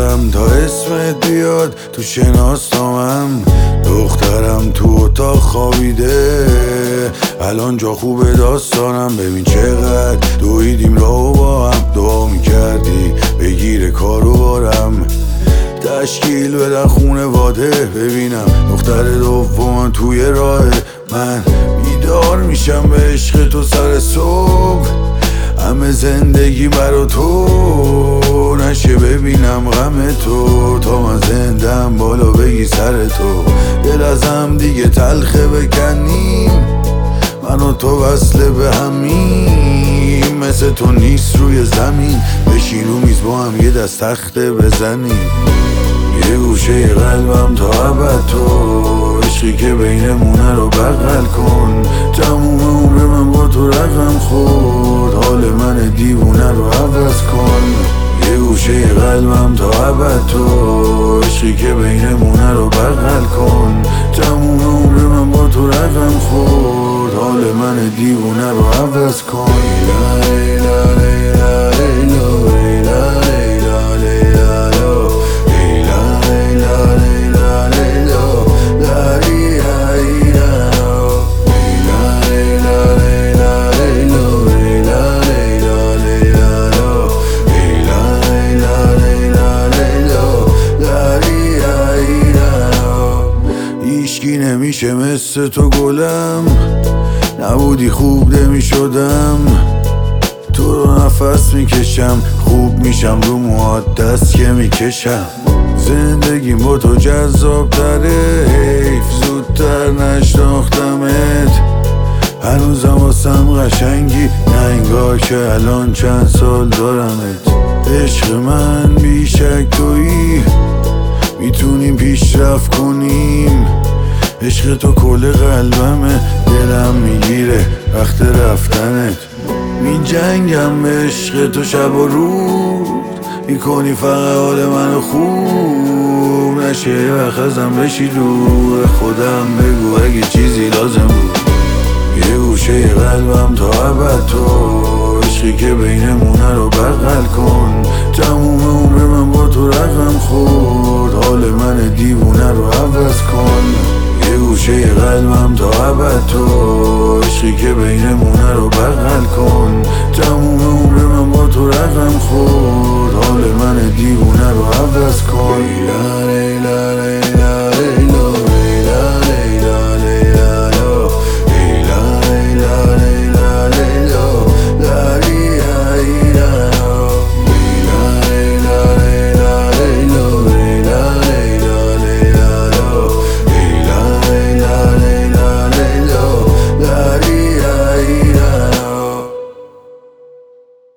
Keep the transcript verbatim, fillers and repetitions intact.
میگردم تا اسمت بیاد تو شناسنامم. دخترم تو اتاق خوابیده، الان جا خوبه داستانم. ببین چقدر دویدیم راهو با هم، دعا میکردی بگیره کارو بارم. تشکیل بدن خونه واده، ببینم دختر دوم توی راه. من بیدار میشم به عشق تو سر صبح، همه زندگی برا تو نشه ببینم غم تو. تا من زندم بالا بگی سر تو، دل ازم دیگه تلخه بکنیم، من و تو وصله به همیم. مثل تو نیست روی زمین، بشین رو میز با هم یه دست تخته بزنیم. یه گوشه قلبم تا ابد تو، عشقی که بینمونه رو بغل کن. تموم عمر من با تو رقم خورد، حال من دیوونه رو عوض کن. یه گوشه قلبم تا ابد تو، عشقی که بینمونه رو بغل کن. تموم عمر من با تو رقم خورد، حال من دیوونه رو عوض کن. لیلا لیلا لیلا لیلا لیلا لیلا هیچکی نمیشه مثل تو گلم، نبودی خوب نمیشدم. تو رو نفس میکشم، خوب میشم رو موهات دست که میکشم. زندگیم با تو جذاب تره، حیف زودتر نشناختمت. هنوزم واسم قشنگی، نه انگار که الان چند سال دارمت. عشق من بیشک تویی، میتونیم پیشرفت کنیم. عشق تو کل قلبمه، دلم میگیره وقت رفتنت. می جنگم به عشق تو شب و روز، میکنی فقط حال منو خوب نشه. یه وقت ازم بشی دور، خودم بگو اگه چیزی لازم بود. یه گوشه قلبم تا ابد تو، عشقی که بینمونه رو بغل کن. تموم عمر من با تو رقم خورد، حال من دیوونه رو عوض کن. یه گوشه قلبم تا ابد تو، عشقی که بینمونه رو بغل کن. تموم عمر من با تو رقم خورد، حال من دیوونه رو عوض